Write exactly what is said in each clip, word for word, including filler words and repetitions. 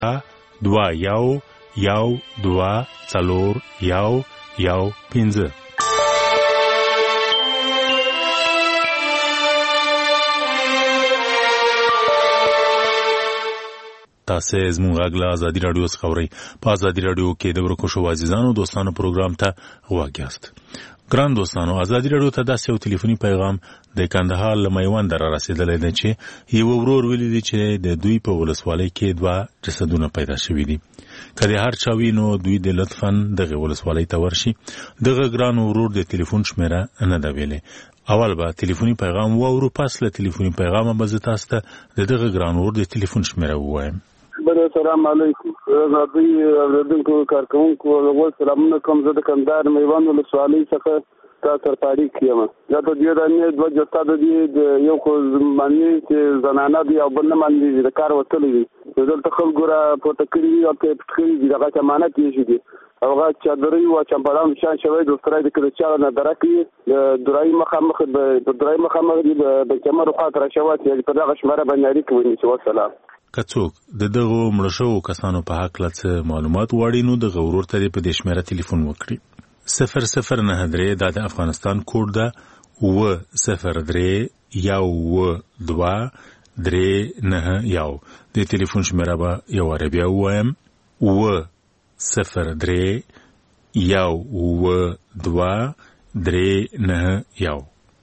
دوه یو یو دوه څلور یو یو پنځه. تاسو زموږ غږ له ازادي رادیو څخه اورئ. په ازادي رادیو کې د ورکوشو عزیزانو دوستانو پروګرام ته غوږ یاست. ګران دوستانو، ازادي رادیو ته داسې یو ټلیفوني پیغام د کندهار له میوند را رسیدلی دی چې یو ورور ویلي دی چې د دوی په ولسوالۍ کې دوه جسدونه پیدا شوي دي. که د هر چا وي نو دوی د لطفاً دغه ولسوالۍ ته ورشي. دغه ګران ورور د ټلیفون شمیره نه ده ویلې. اول به ټلیفوني پیغام واورو، پس له ټلیفوني پیغامه به زه تاسو ته د دغه ګران ورور د ټلیفون شمیره ووایم. السلام علیکم. راځي اوریدونکو کارکونکو له سلامونه کوم. زه د کندهار میوند ولسوالۍ څخه تاسو ته تاریخ یم. دا ته د دې دوه جسد دي، یو خو معنی چې زنانه دي او بل نه معنی د کار وتلې دي. دلته خلکو را پورته کړي او په تخري دغه ضمانت یې دي. هغه چادرې او چمبران شان شوی د استرای د کله چا نه درکې د درای مخامخ د درای مخامخ د کمر خاطر شوات یې په دغه شماره باندې اړیکه ونیسي. والسلام. که څوک د دغه مړه شوو کسانو په حق له معلومات غواړي نو د غورور ته په دې شمیره ټلیفون وکړي. صفر صفر نه درې دا د افغانستان کوډ ده. و صفر درې یو و دوه درې نه یو. د ټلیفون شمیره به یو عربي ووایم. و صفر درې یو و دوه درې نه یو.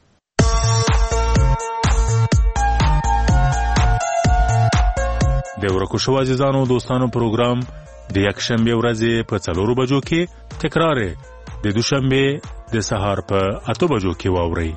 د ورکوشو عزیزانو دوستانو پروګرام د یکشنبه ورځې په څلورو بجو کې تکرار د دوشنبه د سهار په اته بجو کې واورئ.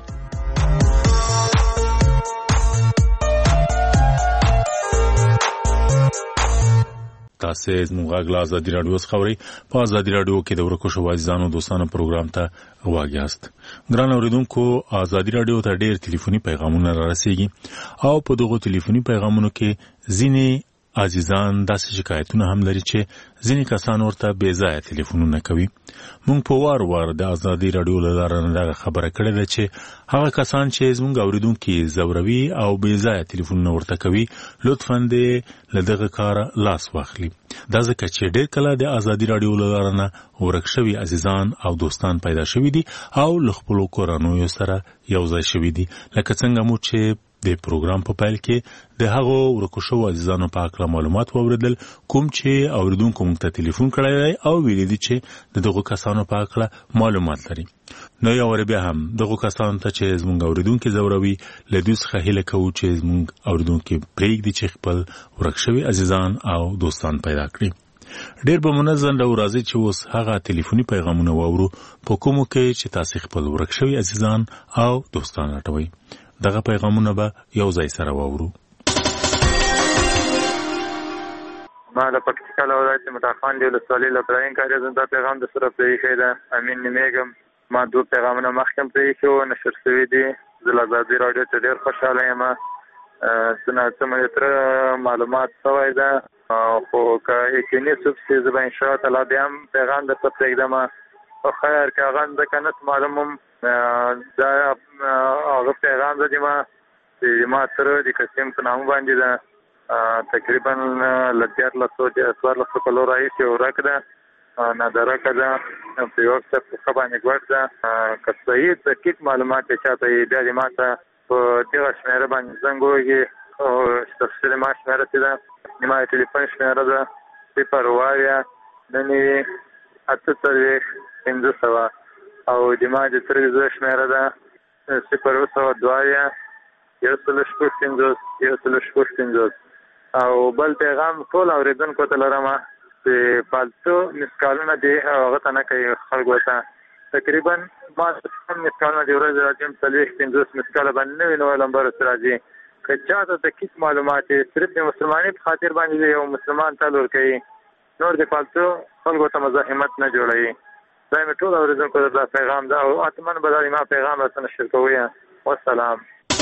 تاسو زموږ غږ له ازادي رادیو څخه اورئ. په ازادي رادیو کې د ورکوشو عزیزانو دوستانو پروګرام ته غوږ یاست. ګران اوریدونکو، ازادي رادیو ته ډېر ټلیفوني پیغامونه را رسیږي او په دغه ټلیفوني پیغامونو کې ځینې عزیزان داسې شکایتونه هم لري چې ځینې کسان ورته بې ځایه ټلیفونونه کوي. موږ په وار وار د ازادي رادیو له لارې دغه خبره کړې ده چې هغه کسان چې زموږ اوریدونکي ځوروي او بې ځایه ټلیفونونه ورته کوي لطفاً دې له دغه کاره لاس واخلي. دا ځکه چې ډېر کله د ازادي رادیو له لارې نه ورک شوي عزیزان او دوستان پیدا شوي دي او له خپلو کورنیو سره یو ځای شوي دي. لکه څنګه مو چې د پروګرام په پیل کې د هغو ورکو شوو عزیزانو په اړه معلومات واوریدل، کوم چې اوریدونکو موږ ته ټلیفون کړی دی او ویلي دي چې د دغو کسانو په اړه معلومات لري. نو یو ور بیا هم دغو کسانو ته چې زموږ اوریدونکي ځوروي له دوی څخه هیله کوو چې زموږ اوریدونکي پرېږدي چې خپل ورک شوي عزیزان او دوستان پیدا کړي. ډېر به منظم ډول راځي چې اوس هغه ټلیفوني پیغامونه واورو په کومو کې چې تاسو خپل ورک شوي عزیزان او دوستان راټوي. دغه پیغامونه به یو ځای سره واورو. ما د پکتیکا ولایت متخان دی ولسوالۍ له پراین کاري زنده پیغام د سره پریښی ده. امین نیمېږم. ما دوه پیغامونه مخکې پریښي وو، نشر شوي دي. زه له ازادي راډیو ته ډېر خوشحاله یم. څه نه څه مې تر معلومات شوی ده، خو که یقیني څوک چې زه به انشاءالله تعالی بیا هم پیغام درته پرېږدم. خو خیر که هغه ځکه نه معلوم دا هغه پیغام ده ما چې ما سره د قسم په نامه باندې ده تقریبا له دیارلسو څوارلسو کالو راهیسې ورک ده، نادرکه ده، په یو څه باندې ګوډ ده. که صحیح دقیق معلومات یې چاته یې بیا دې ما ته په دغه شمېره باندې زنګ ووهي. تفصیل ما شمېره چې ده زما د ټلیفون شمېره ده صفر اوه اویا نهه نوي اته څلوېښت پنځه سوه او د ما د ترې زه شمېره ده صفر اوه سوه دوه اویا یو سل شپږ پنځوس یو سل شپږ پنځوس. او بل پیغام ټول اورېدونکو ته لرم چې فالتو مسکالونه دي هغه ته نه کوي خلکو ته. تقریبا ما مسکالونه د ورځې راځي څلوېښت پنځوس مسکاله باندې نوي نوی لمبر ورته راځي. که چاته دقیق معلومات یې صرف د مسلمانۍ په خاطر باندې یو مسلمان تل ورکوي، نور د فالتو خلکو ته مزاحمت نه جوړوي. دا مې ټول اورېدونکو ته دا پیغام ده او حتما به دا ما پیغام راته نشر کوئ. والسلام.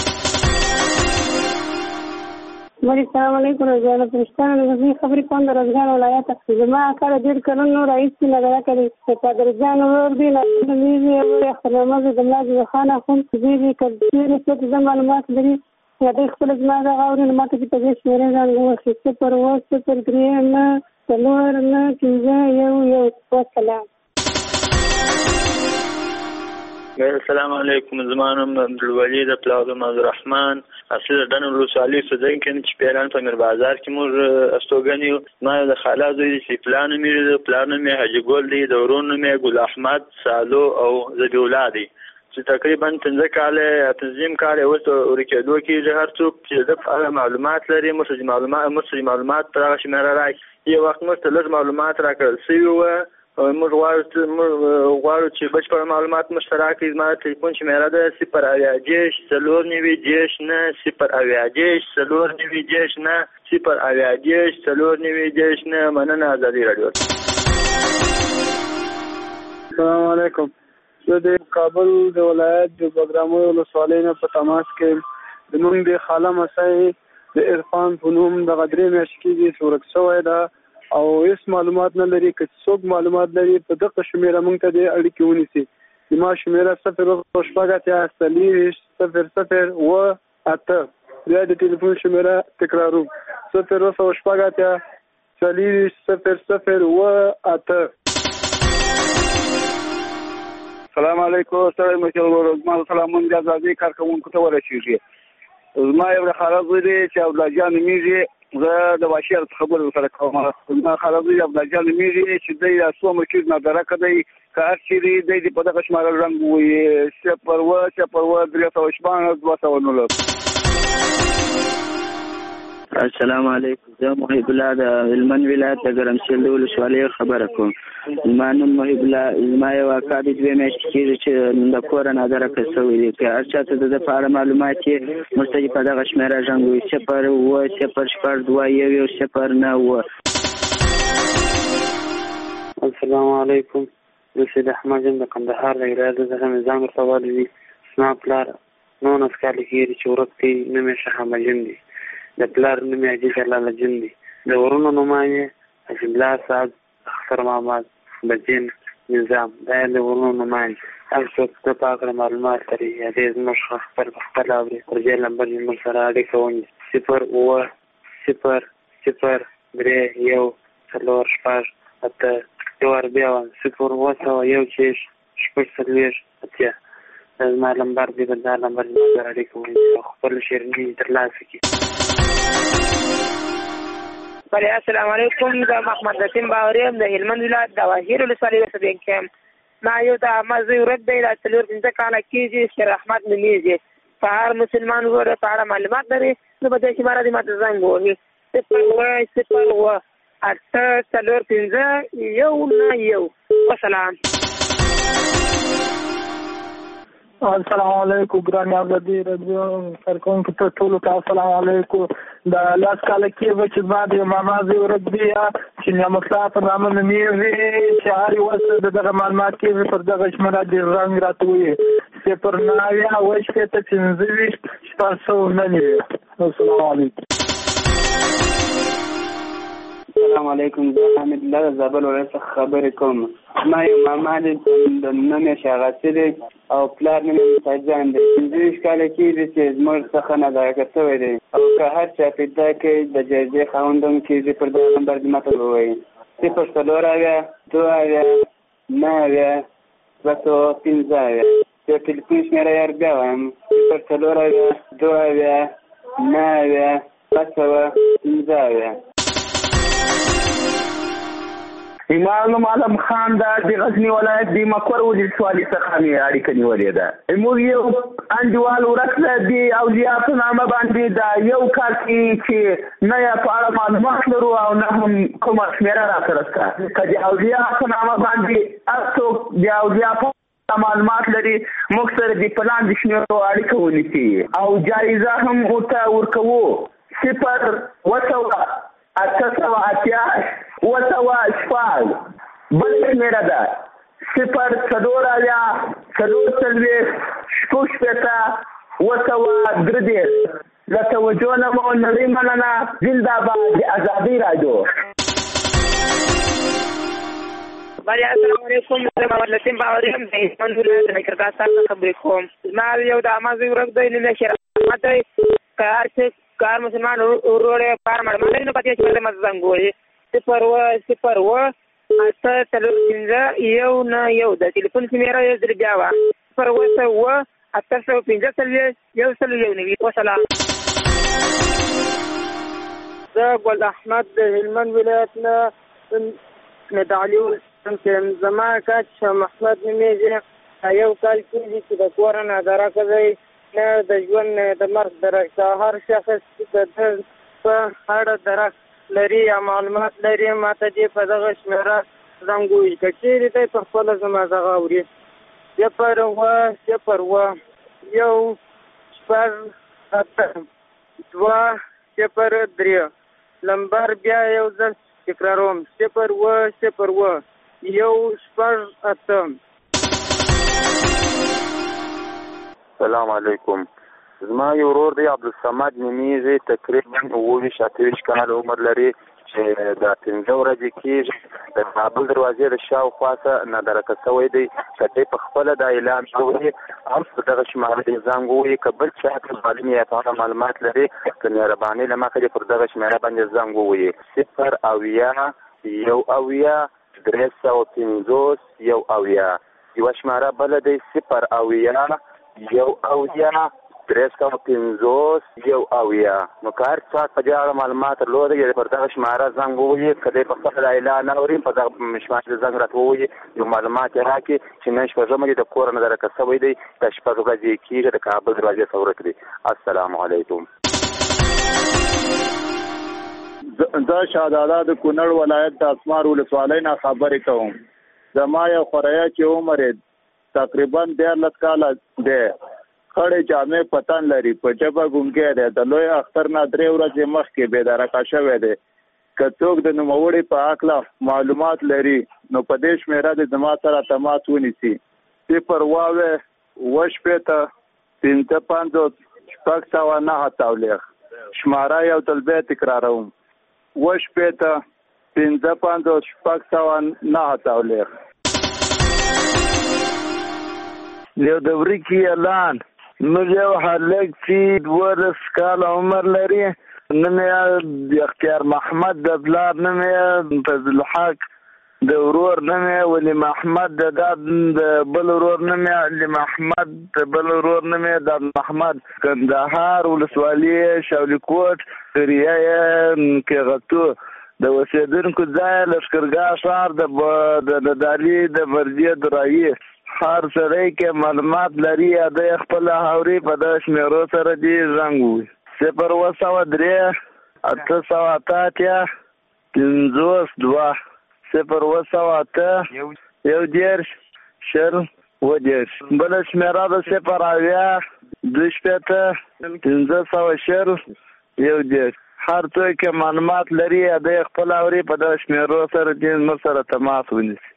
السلام علیکم. رضوانه فرشتانه د غزني خبرې کوم د روزګان ولایت. زما کار ډېر کلونو راهیسې نظره کوي چې پادرجان ورور دی له میزې اخترنامه د ملا جوخان اخوند دې کړي څه معلومات لري دوی خپله زما دغه اوري نو ماته چې په دې شمېرې زنګ ووهي صفر اووه صفر درې نه څلور نه پنځه یو یو. وسلام. السلام علیکم. زما نوم عبدالولي د پلار عبدالرحمن اصل د ډنډ ولسوالۍ اوسېدونکی یم چې پیران په میر بازار کې موږ استوګن یو. زما یو د خاله زوی دی چې پلار نوم یې د پلار نوم یې حاجي ګل دی، د ورور نوم یې ګل احمد سالو او ذبیح الله دی چې تقریبا پنځه کاله یا پنځم کال یې اوس ورکېدو کېږي. هر څوک چې د په اړه معلومات لري موږ معلومات موږ معلومات پر هغه شمېره راکړي. یو وخت موږ ته لږ معلومات راکړل سوي وه، موږ غواړو موږ غواړو چې بشپړ معلومات موږ ته راکړي. زما ټلیفون شمېره ده صفر اویا دېرش څلور نوي دېرش نه صفر اویا دېرش څلور نوي دېرش نه صفر اویا دېرش څلور نوي دېرش نه. مننه. ازادي راډیو. السلام علیکم. زه د کابل د ولایت د بګرامو ولسوالۍ نه په تماس کې زموږ د خاله مسۍ د عرفان په نوم دغه درې میاشتې کېږي چې ورک شوی ده او هېڅ معلومات نه لري. که څوک معلومات لري په دغه شمېره موږ ته د اړیکې ونیسي. زما شمېره صفر اووه شپږ اتیا څلېرویشت صفر صفر اووه اته. بیا د ټلیفون شمېره تکراروم صفر اووه شپږ اتیا څلېرویشت صفر صفر اووه اته. السلام علیکم. ستړی مشر ورور زما سلامونه د ازادۍ کارکوونکو ته ورسېږي. زما یو د خاله زوی دی چې عبدالله جان نومېږي. زه د واشیر خبرې سره کوم. زما خاله زوی عبدالله جان نومېږي چې دی د څو مشیر نادرکه دی. که هر چېرې دی د په دغه شماره رنګ ووایي صفر اووه صفر اووه درې سوه شپاړس دوه سوه نولس. السلام علیکم. زه محب الله د هلمند ولایت د ګرمسیر د ولسوالۍ خبره کوم. زما نوم محب الله. زما یو اکا د دوې میاشتې کېږي چې د کوره نادرکه شوی دی. که هر چا ته د ده په اړه معلومات یې موږ ته په دغه شمېره زنګ ووهي صفر اووه صفر شپږ دوه یو یو صفر نه اووه. السلام علیکم. زه سید احمد یم د کندهار د ولایت څخه نظام ورته والی دی. زما پلار نولس کاله کېږي چې ورک دی. نوم یې شاه محمد دی. د پلار نوم یې حاجي جلال جون دی. د ورونو نومان یې حاجي الله صاحب، اختر محمد، بجین، نظام. دا یې د ورونو نومان دي. هر څوک د په هکله معلومات لري یا دې زموږ خپل په خپله اوري پر دې نمبر یې موږ سره اړیکه ونیسي صفر اووه صفر صفر درې یو څلور شپږ اته. یو وار بیا وایم صفر اووه سوه یو شپږ شپږ څلوېښت اتیا. دا زما نمبر دی. په دا نمبر یې موږ سره اړیکه ونیسي او خپل شیریني ترلاسه کړي. بله السلام علیکم. زه محمد لطیم باوري یم د هلمند ولایت د واشیر ولسوالۍ اوسېدونکی یم. ما یو د احمد زوی ورک دی. دا څلور پنځه کاله کېږي. شیر احمد نومېږي. په هر مسلمان ورور په اړه معلومات لري نو په دې شماره دې ماته زنګ ووهي صفر اووه صفر اووه اته څلور پنځه یو نه یو. وسلام. السلام علیکم. ګرانې ازادي راډیو کارکوونکو ته ټولو ته السلام علیکم. د لس کاله کېږي چې زما د ماما زوی ورک دی چې نعمت الله په نامه نومېږي چې هر یو څه د دغه معلومات کېږي پر دغه شمېره دې رنګ راته ووایي صفر نهه اویا اوه شپېته پنځه ویشت شپږ سوه نهه نوي. السلام علیکم. السلام علیکم. زه حمید الله د زابل ولایت څخه خبرې کوم. زما یو ماما دی د نوم یې شاغاسي دی او پلار نوم یې مساجان دی. پنځه ویشت کاله کېږي چې زموږ څخه نادرکه شوی دی او که هر چا پیدا کوي د جایزې خاوند هم کېږي پر دغه نمبر دې ماته ووایي صفر څلور اویا دوه اویا نهه اویا دوه سوه پنځه اویا. د ټلیفون شمېره یې بیا وایم صفر څلور اویا دوه اویا نهه اویا دوه سوه پنځه اویا. ایمان نوم عالم خان دا د غزني ولایت د مکور ولسوالۍ څخه مې اړیکه نیولې ده. موږ یو انډیوال ورک دی اولیاء په نامه باندې دا یو کال کې چې نه یې په اړه معلومات لرو او نه هم کومه شمېره را سره شته. که د اولیاء په نامه باندې هر څوک د اولیاء په معلومات لري موږ سره د پلان د شمېرو اړیکه ونیسي او جایزه هم ورته ورکوو صفر اووه سوه اته سوه اتیا اووه سوه شپږ. بل شمېره ده صفر څلور اویا څلور څلوېښت شپږ شپېته اووه سوه درې دېرش. له توجه نه مو نړۍ مننه. زنده‌باد د ازادۍ راډیو. بله السلام علیکم. زه محمد لطیم باوري یم د هلمند ولایت د نکردار څخه خبرې کوم. زما یو د احمد زوی ورک دی. نوم یې شیر احمد دی. کار چې کار مسلمان وروړی کار مړ مړ نه پاتې چې مې زنګ وایي صفر و صفر و اته څلور پنځه یو نه یو د ټلیفون سیمه یې در بیا وا صفر و و اته څلور پنځه څلور یو څلور یو نوي وسلام. زه ګل احمد د هلمند ولایت نه مدعلي ولسم زما کاچ محمد نومیږي. یو کال کېږي چې د کور نه درکه دی نه د ژوند نه د مرګ درک هر شخص د درد په اړه درک لري یا معلومات لري ماته دې په دغه شمېره زنګ ووهي که چېرې دی په خپله زما دغه اوري صفر اوه صفر اوه یو شپږ اته دوه صفر درې لمبر بیا یو ځل تکراروم صفر اوه صفر اوه یو شپږ اته. السلام علیکم. زما یو ورور دی عبدالصمد نومیږي تقریبا اووه ویشت اته ویشت کاله عمر لري چې دا پنځه ورځې کېږي د کابل دروازې د شاوخوا څخه نادرکه شوی دی که دی په خپله دا اعلان شوی هم په دغه شماره دې زنګ ووهي که بل چا ته معلوم یا هغه معلومات لري که مهرباني له مخې دې پر دغه شماره باندې زنګ ووهي صفر اویا یو اویا درې سوه پنځوس یو اویا. یوه شماره بله دی صفر اویا یو اویا درې سوه پنځوس یو اویا. نو که هر څوک په دې اړه معلومات درلودی یا پر دغه شماره زنګ ووهي که دی په خپله اعلان اوري په دغه شماره د زنګ راته ووهي یو معلومات یې راکړي چې نن شپږمه دی د کوره نه درکه شوی دی دا شپږ ورځې یې کېږي د کابل دروازې څخه ورک دی. السلام علیکم. زه شهزاده د کونړ ولایت د اسمار ولسوالۍ نه خبرې کوم. زما یو خوریه چې عمر یې تقریبا دیارلس کاله دی خړې جامې پتن لري په ژبه ګونګی دی د لوی اختر نه درې ورځې مخکې بېدرکه شوی دی. که څوک د نوموړي په هکله معلومات لري نو په دې شمېره د زما سره تماس ونیسي. صفر واوې اوه شپېته پنځه پنځوس شپږ سوه نهه څلوېښت. شماره یو ځل بیا تکراروم اوه شپېته پنځه پنځوس شپږ سوه نهه څلوېښت. یو د وریکي اعلان موږ یو هلک چې دولس کاله عمر لري نوم یې اختیار محمد د پلار نوم یې فضل الحق د ورور نوم یې ولی محمد د داد د بل ورور نوم یې علي محمد د بل ورور نوم یې داد محمد کندهار ولسوالي شاولیکوټ قریه یې کېغتو د اوسېدونکو ځای لښکرګاه ښار د دالي د برجې درایي هر سړی کې معلومات لري یا د خپل هاوري په دغه شمېرو سره دې زنګ ووهي صفر اوه سوه درې اته سوه اته اتیا پنځوس دوه صفر اوه سوه اته یو دېرش شل اووه دېرش. بله شمېره د صفر اویا دوه شپېته پنځه سوه شل یو دېرش. هر څوک کې معلومات لري یا د خپل هاوري په دغه شمېرو سره دې زموږ سره تماس ونیسي.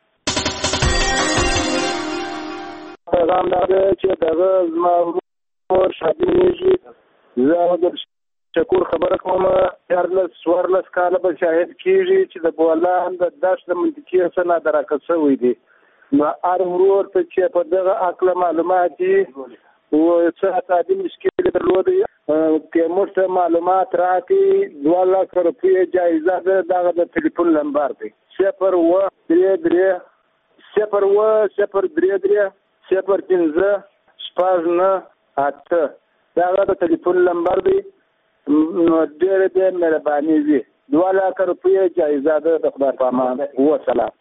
پیغام دا دی چې دغه زما ورور شادي نومیږي. زه د شکور خبره کوم دیارلس څوارلس کاله به شاهد کېږي چې د بولان د دشت د منطقې څخه نادرکه شوی دی. نو هر ورور ته چې په دغه هکله معلومات دي څه تعدي مشکل درلودی که موږ ته معلومات راکړي دوه لکه روپۍ جایزه ده. دغه د ټلیفون نمبر دی صفر اوه درې درې صفر اوه صفر درې درې صفر پنځه شپږ نه اته. دغه د ټلیفون نمبر دی. نو ډېرې ډېرې مهرباني وي. دوه لکه روپۍ جایزه ده د خدای په امان. وسلام.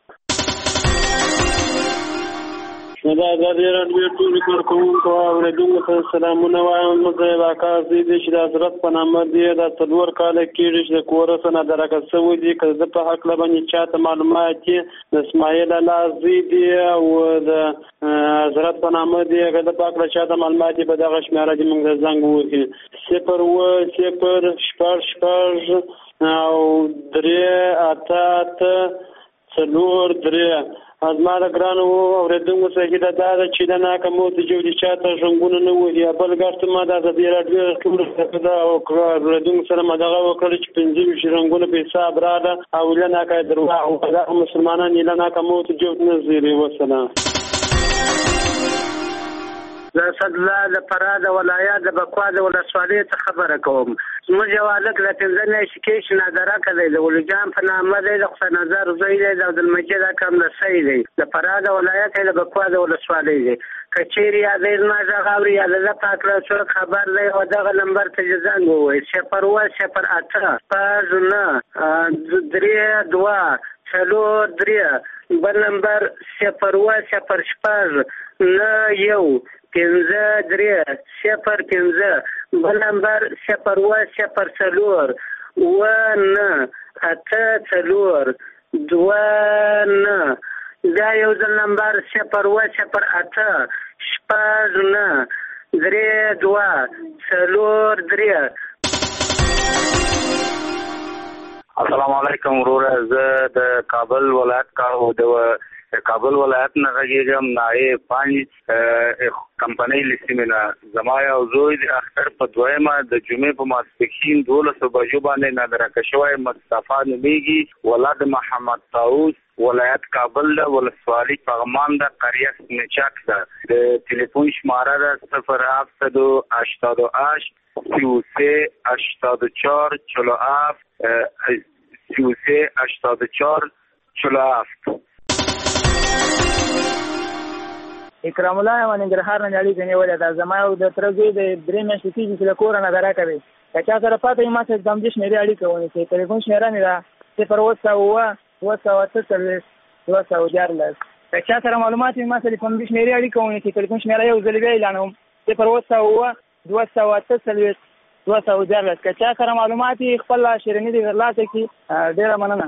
نو دا ازادي راډیو ټولو کارکوونکو او اورېدونکو ته سلامونه وایم. زه یو اکاس دی چې د حضرت په نامه دی دا څلور کاله کېږي چې د کوره څخه نادرکه شوی دی. که زه په هکله باندې چا ته معلومات دي د اسماعیل لازي دی او د حضرت په نامه دی که زه په هکله چا ته معلومات دي په دغه شمېره دې موږ ته زنګ ووهي صفر اوه صفر شپږ شپږ او درې اته اته څلور درې. زما د ګرانو اورېدونکو څخه هیله دا ده چې د ناکامو تجربې چا ته ژوندونه نه وهي. بل ګټ ما د ازادي راډیو اورېدونکو سره ما دغه وکړل چې پنځه ویشت رنګونه په حساب راغله او له ناکه درواغ او مسلمانان له ناکامو تجربې نه زیري. وسلام. د صدله د فراه د ولایت د بکوا د ولسوالۍ څخه خبره کوم. زموږ یو هلک د پنځه میاشتې کې شنادرکه دی، د ولیجان په نامه دی، د خدای نظر زوی دی، د عبدالمجید اکا لمسی دی، د فراه د ولایت د بکوا د ولسوالۍ دی. که چیرې یا دی زما غږ اوري یا د ده پاک له څوک خبر دی او دغه نمبر ته چې زنګ ووایي صفر اووه صفر اته شپږ نه درې دوه څلور درې، بل نمبر صفر اووه صفر شپږ نه یو پنځه درې صفر پنځه، بل نمبر صفر اووه صفر څلور اووه نه اته څلور دوه نه. دا یو ځل نمبر صفر اووه صفر اته شپږ نه درې دوه څلور درې. السلام علیکم وروره، زه د کابل ولایت کارو د کابل ولایت نه غږیږم، نایب پنج کمپنۍ له سیمې نه. زما یو زوی د اختر په دویمه د جمعې په ماسپښین دولسو بجو باندې نادرکه شوی، مصطفی نومیږي، ولد محمد طاووس، ولایت کابل ده، ولسوالي پغمان ده، قریه سنچک ده. د تلیفون شماره ده صفر هفتصد و هشتاد و هشت سی و سه هشتاد و چهار چهل و هفت سی و سه هشتاد و چهار چهل و هفت. اکرام الله یم ننګرهار نه اړیکه نیولې ده. زما یو د تره زوی د درې میاشتې کېږي چې له کوره نادرکه دی. که چا سره پاته وي ما سره د همدې شمېرې اړیکه ونیسئ. ټلیفون شمېره مې ده صفر اووه سوه اووه دوه سوه اته څلوېښت دوه سوه دیارلس. که چا سره معلومات وي ما سره د همدې شمېرې اړیکه ونیسئ. ټلیفون شمېره یو ځل بیا اعلانوم صفر اووه سوه اووه دوه سوه اته څلوېښت دوه سوه دیارلس. که چا سره معلومات وي خپل شیریني دې ترلاسه کړي. ډېره مننه.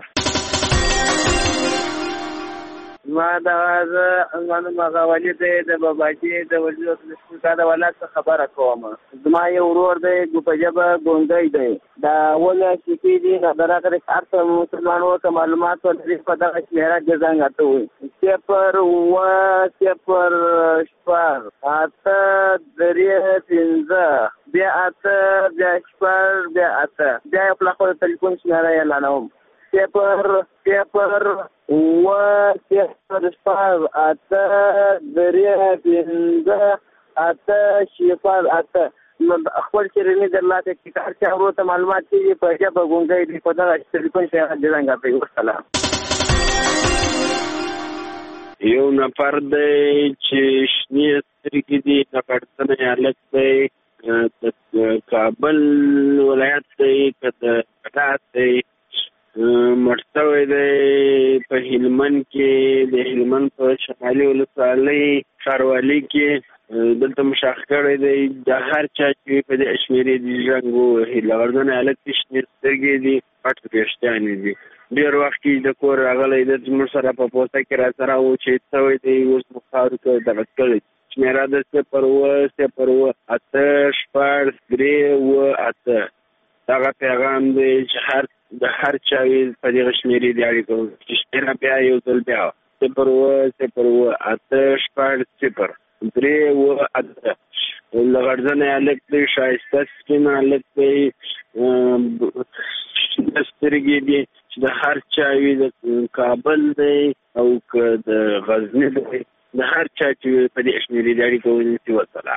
ما دغه زه زما نوم هغه ولي دی، د باباجي د وزیر د ولایت څخه خبره کوم. زما یو ورور دی په ژبه ګونګی دی، دا اووه میاشتې کېږي نادرکه دی. هر څه مسلمانانو ته معلومات ورکړي په دغه شمېره کې زنګ اته وایي صفر اووه صفر شپږ اته درې پنځه بیا اته بیا شپږ بیا اته. بیا یو پلاخو د تلیفون شمېره اعلانوم صفر صفر اووه صفر شپږ اته درې پنځه اته صفر اته. خپل شیریني درلاسه کړي. هر چا ورور ته معلومات کېږي په ژبه ګونګی دی، په دغه تلیفون شمېره دې زنګ اته. وسلام. یو نفر دی چې شنې سترګې دي، نفرتنی هلک دی، د کابل ولایت دی که د کټات دی، مړ شوی دی په هلمند کې، د هلمند په شمالي ولسوالۍ ښاروالۍ کې. دلته مشاخ کړی دی. د هر چا چې په دې شمېرې دي زنګ ووهي. له غرضنه هلک دي، شنې سترګې دي، پټ ویښتانې دي. ډېر وخت کې د کور راغلی دی، زموږ سره په پوسته کې را سره و چې شوی دی، اوس مو خاورو ته دغه کړی. شمېره د صفر اووه صفر اووه اته شپږ درې اووه اته. دغه پیغام دی چې هر د هر چا وي په دغه شمېرې دې اړیکه وکړي. شمېره بیا یو ځل بیا صفر اووه صفر اووه اته شپږ صفر درې اووه اته. له غرضنه هلک دی، ښایسته سپین هلک دی، شنه سترګې دي، چې د هر چا وي، د کابل دی او که د غزني دی، د هر چا چې وي په دې شمېرې دې اړیکه ونیسي. وسلام.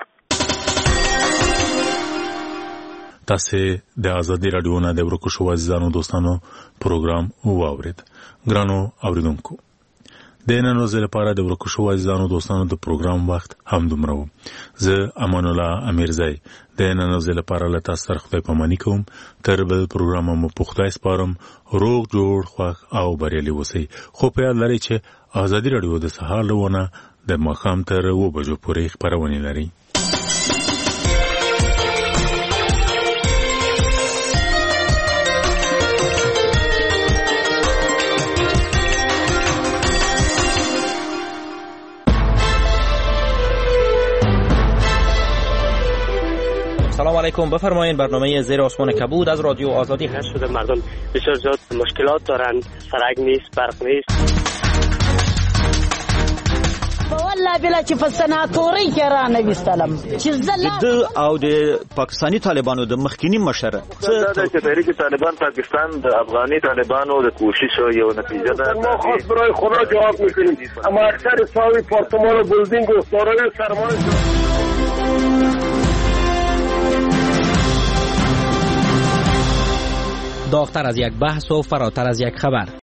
تاسې د ازادي راډیو نه د ورکو شو عزیزانو دوستانو پروګرام واورید. ګرانو اوریدونکو، د نن ورځې لپاره د ورکو شو عزیزانو دوستانو د پروګرام وخت همدومره و. زه امان الله امیرزی د نن ورځې لپاره له تاسو سره خدای پاماني کوم. تر بل پروګرام مو په خدای سپارم. روغ جوړ خوښ او بریالي اوسئ. خو په یاد لرئ چې ازادي راډیو د سهار له ونه د ماښام تر اوه بجو پورې خپرونې لري. سلام علیکم. بفرمایید. برنامه زیر آسمان کبود از رادیو آزادی هست. شده مردم بسیار زیاد مشکلات دارند، سرک نیست، برق نیست. والله بلا چې په سناتوري کې را نه وستلم چې زله د او د پاکستانی طالبانو د مخکینی مشر څه د تحریک طالبان پاکستان د افغانی طالبانو د کوشش یو نتیجه ده. ما خاص برای خدا جواب میکنیم. اما اکثر ساوی پارتمان و بلدینگ و سارای سرمایه داغتر از یک بحث و فراتر از یک خبر.